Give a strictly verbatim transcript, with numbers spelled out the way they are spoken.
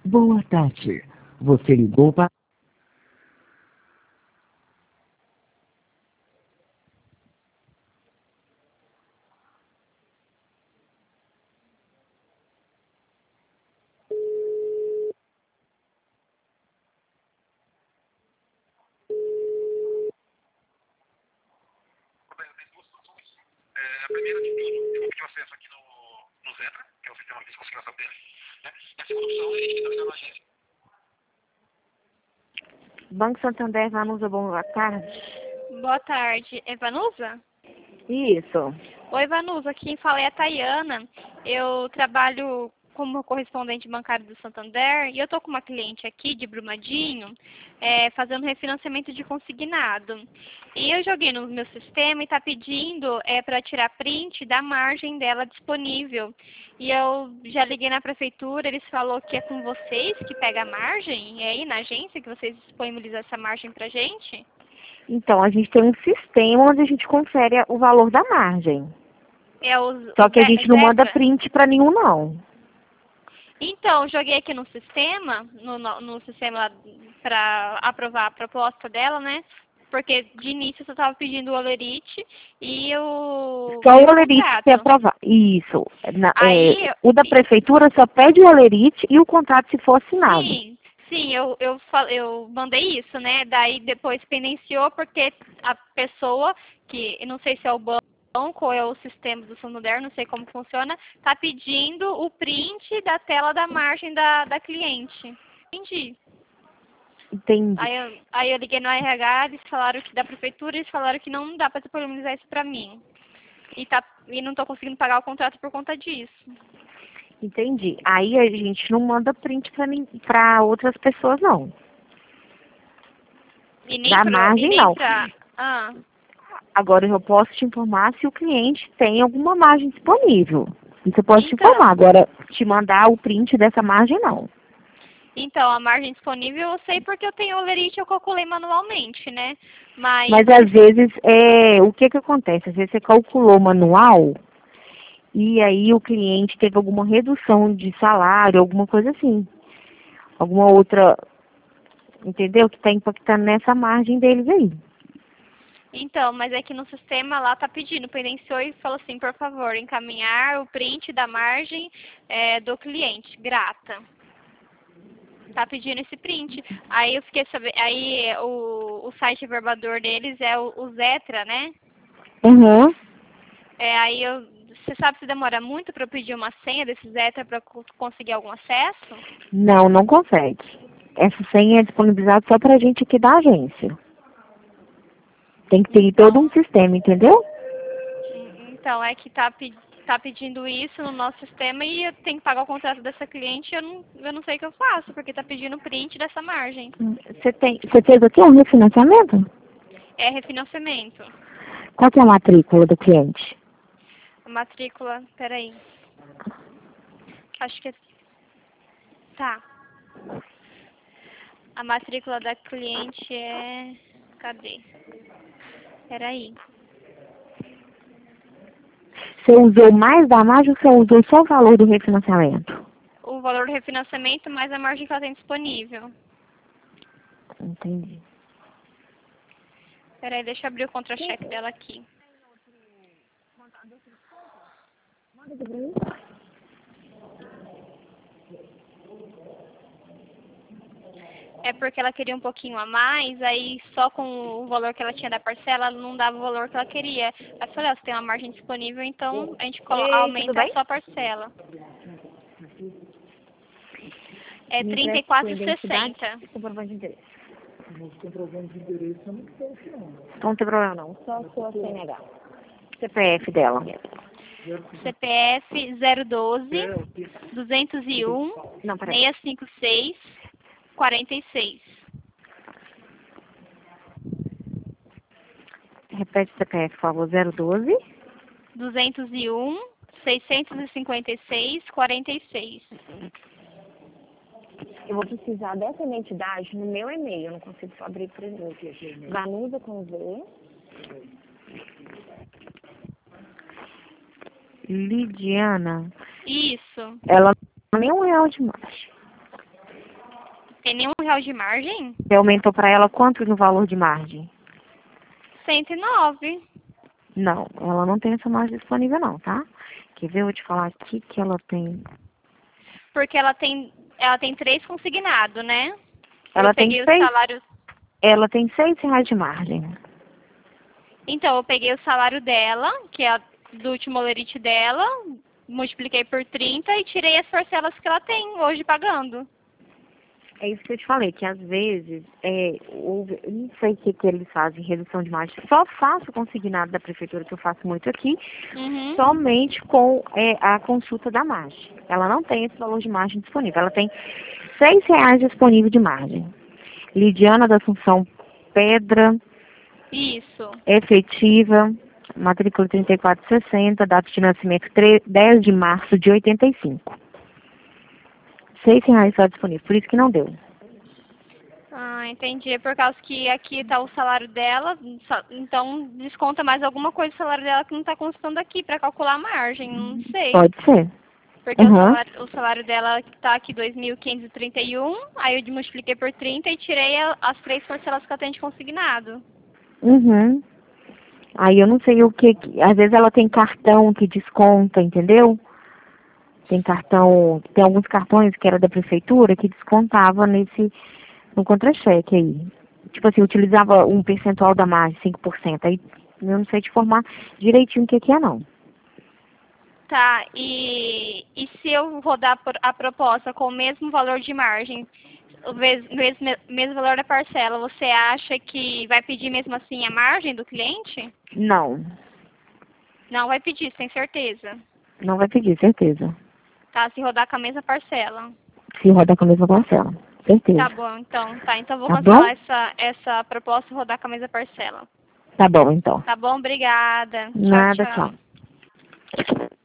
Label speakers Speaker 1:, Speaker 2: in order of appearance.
Speaker 1: Boa tarde. Você ligou para...
Speaker 2: É, a primeira de tudo, eu vou pedir acesso aqui no, no Zetra, que é o sistema de classificação dele. Né? E a segunda opção é a gente está na agência.
Speaker 3: Banco Santander, Vanusa, boa tarde.
Speaker 4: Boa tarde. É Vanusa?
Speaker 3: Isso.
Speaker 4: Oi, Vanusa. Quem fala é a Tayana. Eu trabalho como correspondente bancário do Santander e eu estou com uma cliente aqui de Brumadinho é, fazendo refinanciamento de consignado. E eu joguei no meu sistema e está pedindo é, para tirar print da margem dela disponível. E eu já liguei na prefeitura, eles falaram que é com vocês que pega a margem, é aí na agência que vocês disponibilizam essa margem para gente?
Speaker 3: Então, a gente tem um sistema onde a gente confere o valor da margem.
Speaker 4: É os,
Speaker 3: Só
Speaker 4: os
Speaker 3: que a gente não manda
Speaker 4: Zetra?
Speaker 3: print para nenhum, não.
Speaker 4: Então, joguei aqui no sistema, no, no, no sistema para aprovar a proposta dela, né? Porque de início eu só estava pedindo o Olerite e o,
Speaker 3: Só
Speaker 4: e
Speaker 3: o
Speaker 4: o
Speaker 3: olerite
Speaker 4: contrato.
Speaker 3: se aprovar. Isso. Na-
Speaker 4: Aí,
Speaker 3: é, o da prefeitura só pede o olerite e o contrato se for assinado.
Speaker 4: sim, sim, eu, eu, fal- eu mandei isso, né? Daí depois pendenciou porque a pessoa, que eu não sei se é o banco ou é o sistema do Santander, não sei como funciona, está pedindo o print da tela da margem da, da cliente. Entendi.
Speaker 3: Entendi.
Speaker 4: Aí eu, aí eu liguei no R H, eles falaram que da prefeitura, eles falaram que não dá para disponibilizar isso para mim. E, tá, e não estou conseguindo pagar o contrato por conta disso.
Speaker 3: Entendi. Aí a gente não manda print para outras pessoas, não.
Speaker 4: E nem
Speaker 3: Da
Speaker 4: pra,
Speaker 3: margem,
Speaker 4: e nem
Speaker 3: não.
Speaker 4: pra, ah,
Speaker 3: Agora eu posso te informar se o cliente tem alguma margem disponível. Isso eu posso te
Speaker 4: Então.
Speaker 3: informar. Agora, te mandar o print dessa margem, não.
Speaker 4: Então, a margem disponível eu sei porque eu tenho o Olerite, eu calculei manualmente, né? Mas,
Speaker 3: Mas às vezes, é, o que que acontece? Às vezes você calculou manual e aí o cliente teve alguma redução de salário, alguma coisa assim. Alguma outra, entendeu? Que está impactando nessa margem deles aí.
Speaker 4: então, mas é que no sistema lá tá pedindo, pendenciou e falou assim, por favor, encaminhar o print da margem é, do cliente, grata. Tá pedindo esse print. Aí eu fiquei sabendo, aí o, o site verbador deles é o, o Zetra, né?
Speaker 3: Uhum.
Speaker 4: É, aí eu, você sabe se demora muito para eu pedir uma senha desse Zetra para conseguir algum acesso?
Speaker 3: Não, não consegue. Essa senha é disponibilizada só pra gente aqui da agência. Tem que ter
Speaker 4: Então,
Speaker 3: todo um sistema, entendeu?
Speaker 4: então é que tá, pe- tá pedindo isso no nosso sistema e eu tenho que pagar o contrato dessa cliente e eu não, eu não sei o que eu faço, porque tá pedindo print dessa margem.
Speaker 3: Você tem, você fez aqui um refinanciamento?
Speaker 4: É refinanciamento.
Speaker 3: Qual que é a matrícula do cliente?
Speaker 4: A matrícula, peraí. Acho que é. Tá. A matrícula da cliente é. Cadê? Peraí.
Speaker 3: Você usou mais da margem ou você usou só o valor do refinanciamento?
Speaker 4: O valor do refinanciamento mais a margem que ela tem disponível.
Speaker 3: Entendi.
Speaker 4: Peraí, deixa eu abrir o contra-cheque dela aqui. É porque ela queria um pouquinho a mais, aí só com o valor que ela tinha da parcela, ela não dava o valor que ela queria. Aí eu falei, ó, você tem uma margem disponível, então a gente colo-
Speaker 3: Ei, tudo
Speaker 4: aumenta a
Speaker 3: bem?
Speaker 4: sua parcela. É
Speaker 3: Me
Speaker 4: trinta e
Speaker 3: empreste
Speaker 4: quatro
Speaker 3: sua
Speaker 4: e
Speaker 3: identidade
Speaker 4: sessenta.
Speaker 3: e comprovante de endereço. Então não tem problema não, só a sua C N H. C P F dela.
Speaker 4: C P F zero doze, duzentos e um,
Speaker 3: Não, peraí.
Speaker 4: seiscentos e cinquenta e seis, quarenta e seis.
Speaker 3: Repete o C P F, por favor, zero doze.
Speaker 4: duzentos e um, seiscentos e cinquenta e seis, quarenta e seis.
Speaker 3: Eu vou precisar dessa identidade no meu e-mail, eu não consigo abrir por e-mail. Vanusa com V. Lidiana.
Speaker 4: Isso.
Speaker 3: Ela não tem um real de margem.
Speaker 4: Tem nenhum real de margem?
Speaker 3: Você aumentou para ela quanto no valor de margem?
Speaker 4: cento e nove.
Speaker 3: Não, ela não tem essa margem disponível não, tá? Quer ver? Eu vou te falar aqui que ela tem.
Speaker 4: Porque ela tem, ela tem três consignados, né?
Speaker 3: Ela
Speaker 4: eu
Speaker 3: tem
Speaker 4: peguei
Speaker 3: seis.
Speaker 4: o salário.
Speaker 3: Ela tem seis reais de margem.
Speaker 4: Então, eu peguei o salário dela, que é a- do último lerite dela, multipliquei por trinta e tirei as parcelas que ela tem hoje pagando.
Speaker 3: É isso que eu te falei, que às vezes, é, houve- eu não sei o que, que eles fazem, redução de margem. Só faço consignado da prefeitura, que eu faço muito aqui,
Speaker 4: Uhum.
Speaker 3: somente com é, a consulta da margem. Ela não tem esse valor de margem disponível. Ela tem seis reais disponível de margem. Lidiana da Assunção Pedra,
Speaker 4: Isso.
Speaker 3: efetiva, matrícula trinta e quatro sessenta, data de nascimento tre- dez de março de oitenta e cinco. Seis reais só disponível, por isso que não deu.
Speaker 4: Ah, entendi. É por causa que aqui tá o salário dela, sa- então desconta mais alguma coisa do salário dela que não tá constando aqui pra calcular a margem, não sei.
Speaker 3: Pode ser.
Speaker 4: Porque o,
Speaker 3: Uhum.
Speaker 4: salário, o salário dela tá aqui dois mil quinhentos e trinta e um, aí eu multipliquei por trinta e tirei a- as três parcelas que ela tem de consignado.
Speaker 3: Uhum. Aí eu não sei o que, que- às vezes ela tem cartão que desconta, entendeu? Tem cartão, tem alguns cartões que era da prefeitura que descontava nesse, no contra-cheque aí. Tipo assim, utilizava um percentual da margem, cinco por cento. Aí eu não sei te formar direitinho o que que é não.
Speaker 4: Tá, e, e se eu rodar por- a proposta com o mesmo valor de margem, o mes- mesmo, mesmo valor da parcela, você acha que vai pedir mesmo assim a margem do cliente?
Speaker 3: Não,
Speaker 4: Não vai pedir, sem certeza.
Speaker 3: não vai pedir, certeza.
Speaker 4: Tá, se rodar com a mesma parcela.
Speaker 3: Se roda com a mesma parcela, certeza.
Speaker 4: Tá bom, então. Tá, então vou
Speaker 3: Tá
Speaker 4: cancelar
Speaker 3: bom?
Speaker 4: essa, essa proposta e rodar com a mesma parcela.
Speaker 3: Tá bom, então.
Speaker 4: Tá bom? Obrigada. Tchau,
Speaker 3: Nada,
Speaker 4: tchau.
Speaker 3: tchau.